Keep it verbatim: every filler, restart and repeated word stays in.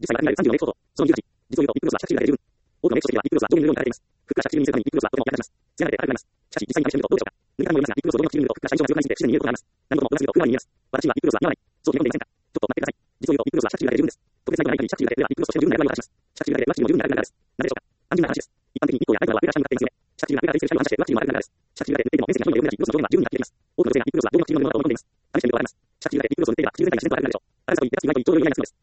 じゅっさいは約になるさんじゅうよん名相当。その理由は実を言うと、リップグロスは社会中で十分。多くのメイクとしては、リップグロスは上限のように語られています。フックが社会中に見せるためにリップグロスはとても役立ちます。艶が出て高くなります。しかし、実際に試してみるとどうでしょうか。塗り方もよりますが、リップグロスを上限の口に塗ると、フックが社会上が強くなりすぎて、自然に見えることがあります。何事も同じと空に見えます。私はリップグロスは似合わない。そうと日本で言いませんか。ちょっと待ってください。実を言うと、リップグロスは社会中だけで十分です。特別なことがない限り、社会中だけではリップグロスとしても十分な役割を果たします。社会中だけでワクチンも十分な役割があるからです。なぜでしょうか。単純な話です。一般的に日光やライトなどは上から下に向かっていますよね。社会中が上から照りつける光を反射してワクチンも働くからです。社会中だけで塗っていても面積が広いので面積が広いので十分なリップグロスの上限が十分になっています。多くの女性がリップグロスは上限の口に塗るものだと思い込んでいます。試してみるとわかります。社会中だけでリップグロスを塗っていれば、自分全体が自然と洗いられるでしょう。洗いさばにリップグロスは意外と容量以内になっています。